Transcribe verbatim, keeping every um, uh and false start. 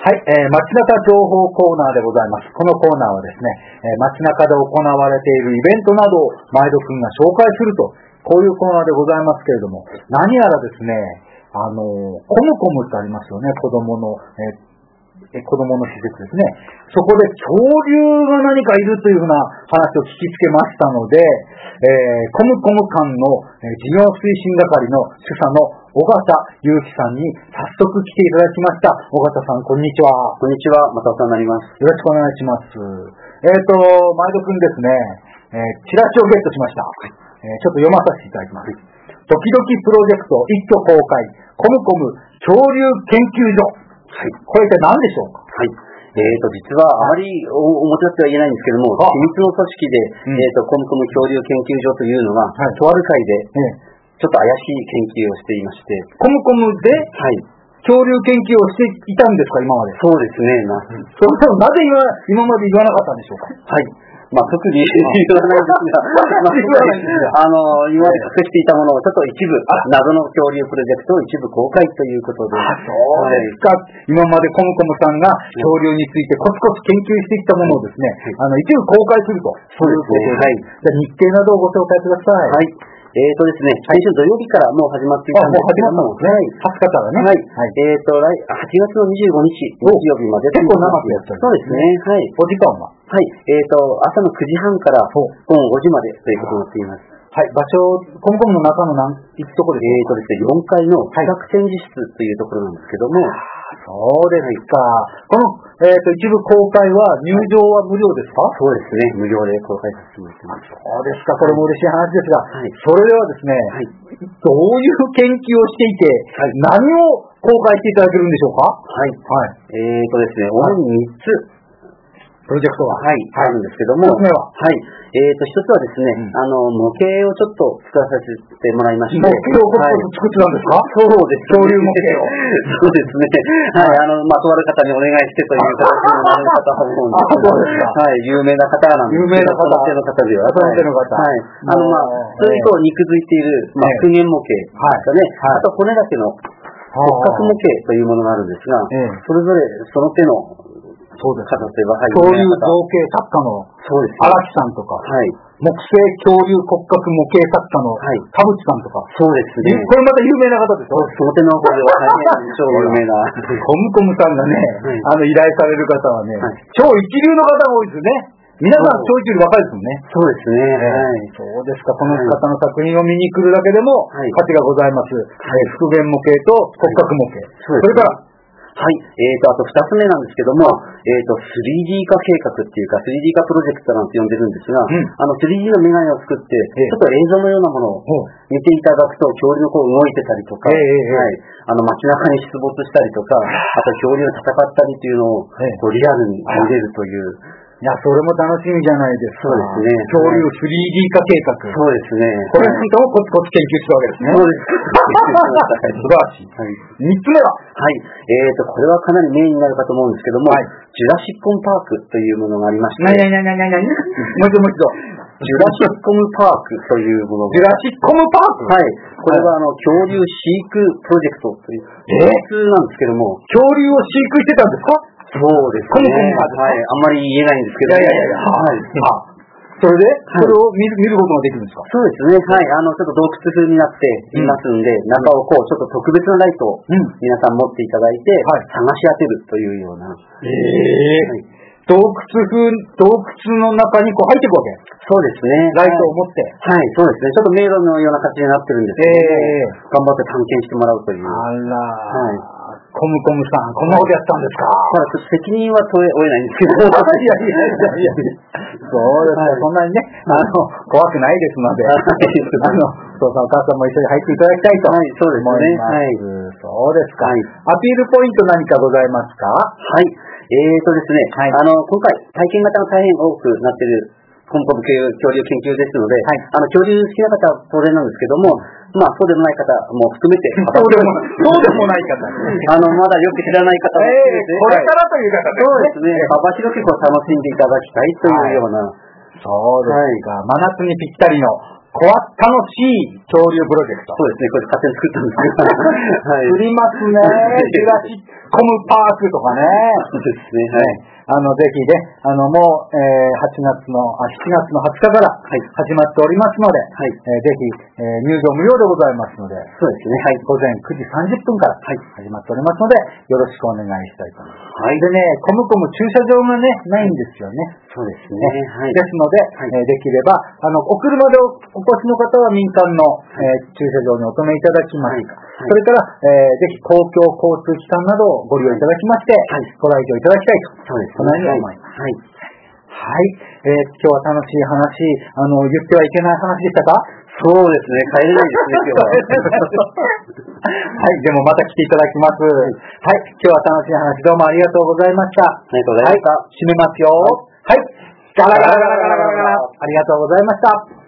はい、えー、街中情報コーナーでございます。このコーナーはですね、えー、街中で行われているイベントなどを前戸くんが紹介すると、こういうコーナーでございますけれども、何やらですね、あのー、コムコムってありますよね、子供の、えー子供の施設ですね。そこで恐竜が何かいるというふうな話を聞きつけましたので、えー、コムコム館の、えー、事業推進係の主査の尾形祐樹さんに早速来ていただきました。尾形さん、こんにちは。 こんにちは。またお世話になります。 よろしくお願いします。えっ、ー、と、前戸くんですね、えー、チラシをゲットしました。えー、ちょっと読まさせていただきます。ドキドキプロジェクト一挙公開、コムコム恐竜研究所。はい。これって何でしょうか？ はい。えーと、実はあまり表立っては言えないんですけども、秘密の組織で、うん、えーと、コムコム恐竜研究所というのが、はい、とある会で、うん、ちょっと怪しい研究をしていまして。 コムコムで、はい、恐竜研究をしていたんですか、今まで？ そうですね。な、 うん、それをなぜ今、今まで言わなかったんでしょうか？ はい。まあ、特に言わないですが、まあ、あの、今まで隠していたものをちょっと一部、謎の恐竜プロジェクトを一部公開ということで。 あ、そうですか。はい、今までコムコムさんが恐竜についてコツコツ研究してきたものをですね、はい、あの、一部公開すると。 そうですね。はい。 じゃあ日程などをご紹介ください。 はい。えーとですね、先週土曜日からもう始まっていたんですけども、 もう始まったんですね。はつかからね。 はい。はい、えーと、来、はちがつのにじゅうごにち、日曜日まで。 結構長くやってる。 そうですね。はい。 お時間は？ はい。えーと、朝のくじはんから午後ごじまでということになっています。 はい、場所、コムコムの中の何、行くところですか？ えーとですね、よんかいの企画展示室というところなんですけども、 そうですか。この、えっ、ー、と、一部公開は、入場は無料ですか？ そうですね。無料で公開させてもらってます。 そうですか。これも嬉しい話ですが、はい、それではですね、はい、どういう研究をしていて、はい、何を公開していただけるんでしょうか？ はい。はい。えっ、ー、とですね、主にみっつ、 プロジェクトが、 はい、あるんですけども、 一つ目は、 はい。えっ、ー、と、一つはですね、うん、あの、模型をちょっと作らさせてもらいまして。 模型をコツコツ作ってたんですか？ そうです。 恐竜模型を。 そうですね。はい。あの、まとわる方にお願いしてという形になる方は思うんですけど、はい。有名な方なんです。 有名な方。 その手の方では。 その手の方。 はい。あの、まあ、それと肉づいている、まあ、復元模型ですかね。はい。あと、骨だけの骨格模型というものがあるんですが、それぞれその手のそうです。 方といえば、はい。 恐竜造形作家のそうです。 荒木さんとか、はい。木製恐竜骨格模型作家の田淵さんとか、 そうですね。 これまた有名な方ですよ。 その手の方では大変超有名な。 コムコムさんがね、あの依頼される方はね、超一流の方が多いですね。皆さん超一流若いですもんね。 そうですね。 はい。そうですか。この方の作品を見に来るだけでも価値がございます。復元模型と骨格模型。それから、 はい。えーと、あと二つ目なんですけども、えーと、スリーディー 化計画っていうか、スリーディー 化プロジェクトなんて呼んでるんですが、うん、あの、スリーディー のメガネを作って、ちょっと映像のようなものを見ていただくと、恐竜のこう動いてたりとか、はい。あの、街中に出没したりとか、あと恐竜が戦ったりっていうのを、こうリアルに見れるという、 いや、それも楽しみじゃないですか。 そうですね。 恐竜 スリーディー 化計画。 そうですね。 これなんかもコツコツ研究するわけですね。そうです。素晴らしい。はい。三つ目ははい。えーと、これはかなりメインになるかと思うんですけども、はい、ジュラシックコムパークというものがありまして。 なになになになになにもう一度もう一度。 ジュラシックコムパークというものが。ジュラシックコムパークはい。これはあの、恐竜飼育プロジェクトという。えー、普通なんですけども。 恐竜を飼育してたんですか？ そうですね。はい。あんまり言えないんですけど。 いやいやいや、はい。あ、それで、それを見る、見ることができるんですか？ そうですね。はい。あの、ちょっと洞窟風になっていますんで、中をこう、ちょっと特別なライトを皆さん持っていただいて、探し当てるというような。 ええ。洞窟風、洞窟の中にこう入っていくわけ？ そうですね。 ライトを持って。 はい、そうですね。ちょっと迷路のような形になってるんですけど、頑張って探検してもらうという。 あら。はい。コムコムさん、こんなことやったんですか？ まあ、責任は問えないんですけど。いやいやいやいや。そうですか、そんなにね、あの、怖くないですので、あの、お父さんお母さんも一緒に入っていただきたいと思います。そうですか。アピールポイント何かございますか？ はい。えーとですね、あの、今回、体験型が大変多くなっている、コムコム恐竜研究ですので、あの、恐竜好きな方は当然なんですけども、まあ、そうでもない方も含めて、 そうでもない、そうでもない方。 あの、まだよく知らない方も含めて、 これからという方そうですね、幅広くこう楽しんでいただきたいというような。 そうですか。真夏にぴったりのこわ楽しい恐竜プロジェクト。 そうですね、これ勝手に作ったんですけど。はい。 作りますね。ジュラシックコムパークとかね。 そうですね、はい。 あの、ぜひね、あの、もう、えー、はちがつの、あ、しちがつのはつかから始まっておりますので、はい、えー、ぜひ、えー、入場無料でございますので、 そうですね、はい。 午前くじさんじゅっぷんから始まっておりますので、よろしくお願いしたいと思います。はい。でね、コムコム駐車場がね、ないんですよね。 そうですね。はい。 ですので、はい、えー、できれば、あの、お車でお越しの方は民間の、えー、駐車場にお止めいただきます。はい、それから、えー、ぜひ公共交通機関などをご利用いただきまして、はい、ご来場いただきたいと。そうですね。そのように思います。はい。はい。えー、今日は楽しい話、あの、言ってはいけない話でしたか？ そうですね。帰れないですね、今日は。 はい。でもまた来ていただきます。はい。今日は楽しい話どうもありがとうございました。 ありがとうございました。 はい。締めますよ。はい。ガラガラガラガラガラガラ。ありがとうございました。